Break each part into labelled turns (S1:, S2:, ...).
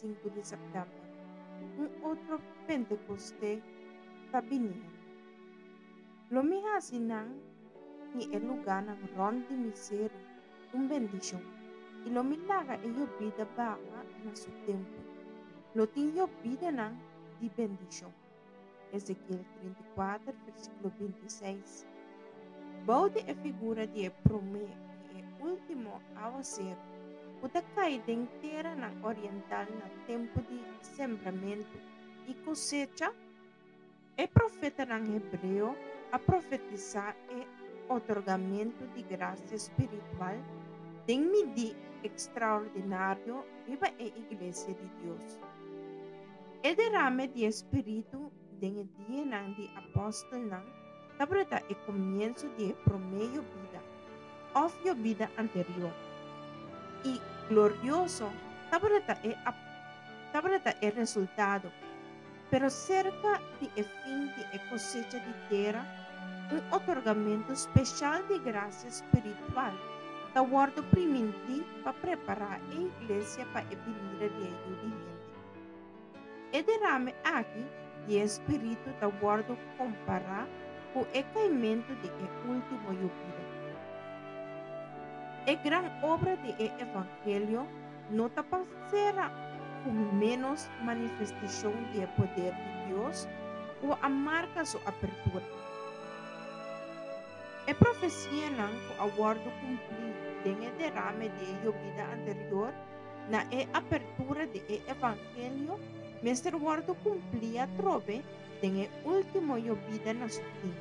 S1: 5 de septiembre, un otro Pentecostés está viniendo. Lo mi hasinan ni el lugar ng ron de misero, un bendición. Y lo milaga ello vida baja na su tiempo. Lo tinyo vida ng di bendición. Ezequiel 34, versículo 26. Baude é figura de prome e último ao ser. O da caída inteira na oriental na tempo de sembramento e cosecha. É profeta na hebreu a profetizar e otorgamento de graça espiritual tem midi extraordinário viva a igreja de Deus. É derrame de espírito den dia nang di apóstolo nang tabreta e comienzo de promeio vida of your vida anterior e glorioso tabreta e resultado pero cerca de e fim de e cosecha de terra um otorgamento especial de graça espiritual da guardo priminti para preparar a igreja para a venida de ajuda de gente. E derrame aqui de espírito da guardo comparar com o caimento de e último vida. E gran obra de e evangelho não te passará com menos manifestação de poder de Deus ou a marca sua abertura. E profecia não com aguardo cumprir de e derrame de e vida anterior na e abertura de e evangelho mestre guardo cumplia trove de e último vida na sua fim.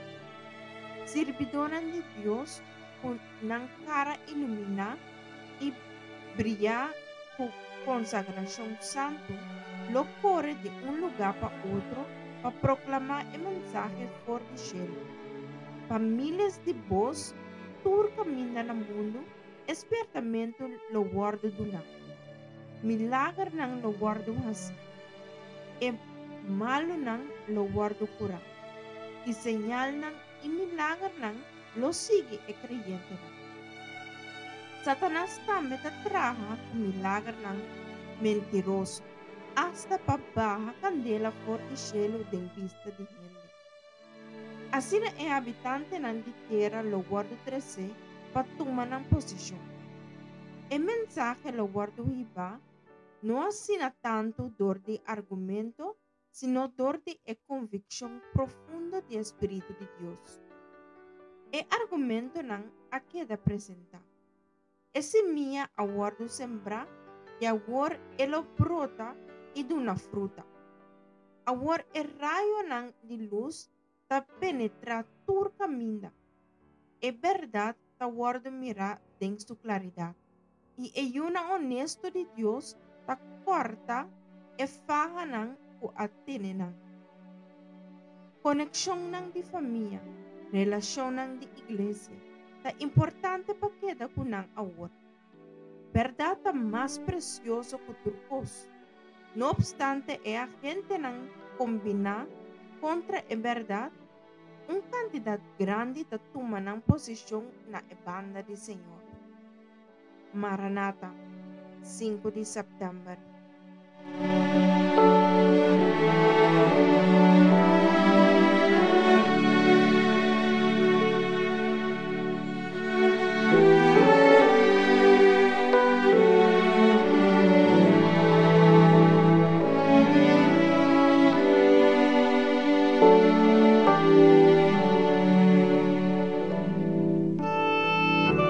S1: Servidora de Deus com não cara iluminar e brilhar com consagração santo, lo corre de um lugar para outro para proclamar a mensagem fora de cielo. Famílias de vós, tur caminha no mundo, espertamente lo guardo do lá. Milagre não lo guardo assim. E malo não lo guardo curar. E señal não e milagre não lo sigue e creyente não. Satanás também traja com milagre não mentiroso, hasta para baja candela for de cielo de vista de gente. Assim é habitante não de terra lo guardo 13 para tomar na posição. E mensagem lo guardo iba não assina tanto dor de argumento, sino dor de convicção profunda de Espírito de Deus. E argumento não a queda apresentar. Esse minha aguardo sembrar e agora ela brota e dá uma fruta. Agora é raio não de luz ta penetra tur caminho. É verdade ta guardo mirar dentro sua claridade. E é uma honesto de Deus ta corta e faga não o atene não. Conexão não de família, relação não de igreja, ta importante para queda com não agora. Verdade ta mais precioso que turcos. No obstante, é a gente não combinar contra a verdade, quantidade grande de toma na posição na banda de Senhor. Maranata, 5 de setembro.